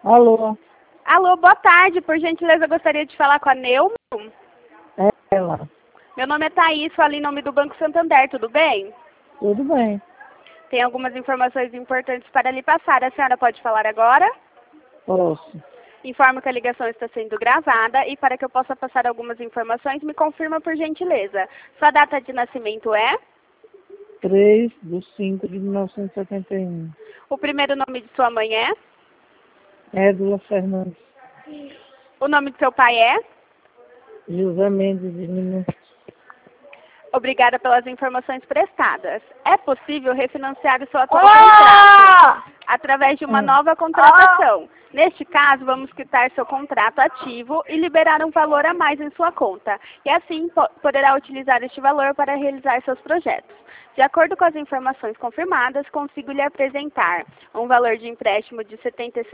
Alô, Alô, boa tarde. Por gentileza, eu gostaria de falar com a Neumo. é ela. Meu nome é Thaís, falo em nome do Banco Santander, tudo bem? Tudo bem? Tem algumas informações importantes para lhe passar. A senhora pode falar agora? Posso. Informo que a ligação está sendo gravada e para que eu possa passar algumas informações, me confirma por gentileza. Sua data de nascimento é? 3/5/1971. O primeiro nome de sua mãe é? Édula Fernandes. O nome de seu pai é? José Mendes de Minas. Obrigada pelas informações prestadas. É possível refinanciar o seu atual contrato através de uma nova contratação. Neste caso, vamos quitar seu contrato ativo e liberar um valor a mais em sua conta. E assim poderá utilizar este valor para realizar seus projetos. De acordo com as informações confirmadas, consigo lhe apresentar um valor de empréstimo de R$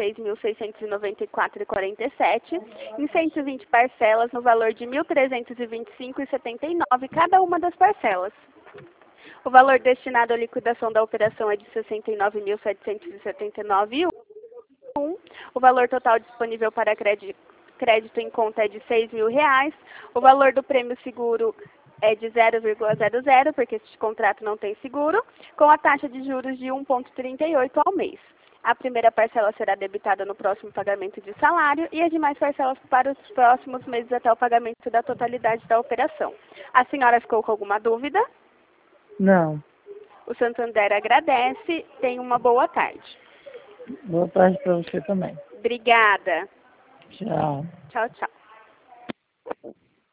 76.694,47 em 120 parcelas no valor de R$ 1.325,79 cada uma das parcelas. O valor destinado à liquidação da operação é de R$ 69.779,01. O valor total disponível para crédito em conta é de R$ 6.000. O valor do prêmio seguro é de 0,00, porque este contrato não tem seguro, com a taxa de juros de 1,38 ao mês. A primeira parcela será debitada no próximo pagamento de salário e as demais parcelas para os próximos meses até o pagamento da totalidade da operação. A senhora ficou com alguma dúvida? Não. O Santander agradece. Tenha uma boa tarde. Boa tarde para você também. Obrigada. Tchau. Tchau, tchau.